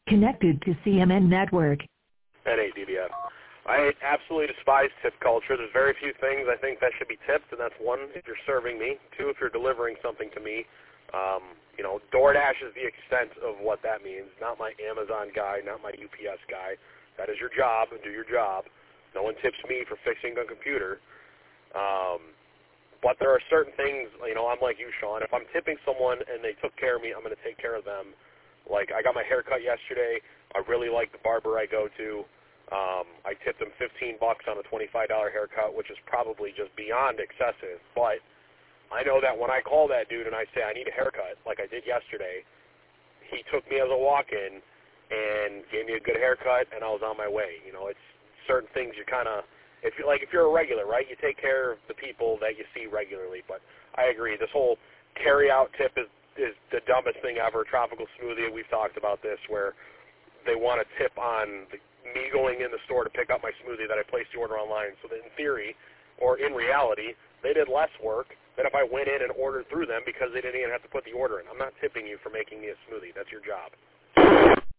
Connected to CMN Network. N8DBF. I absolutely despise tip culture. There's very few things I think that should be tipped, and that's one, if you're serving me. Two, if you're delivering something to me. DoorDash is the extent of what that means. Not my Amazon guy, not my UPS guy. That is your job, and do your job. No one tips me for fixing a computer. But there are certain things, I'm like you, Sean. If I'm tipping someone and they took care of me, I'm going to take care of them. Like, I got my hair cut yesterday. I really like the barber I go to. I tipped him $15 on a $25 haircut, which is probably just beyond excessive. But I know that when I call that dude and I say I need a haircut, like I did yesterday, he took me as a walk-in and gave me a good haircut, and I was on my way. It's certain things you kind of, if you're a regular, right, you take care of the people that you see regularly. But I agree, this whole carry-out tip is the dumbest thing ever. Tropical Smoothie, we've talked about this, where they want to tip on me going in the store to pick up my smoothie that I placed the order online, so that in theory, or in reality, they did less work than if I went in and ordered through them because they didn't even have to put the order in. I'm not tipping you for making me a smoothie. That's your job.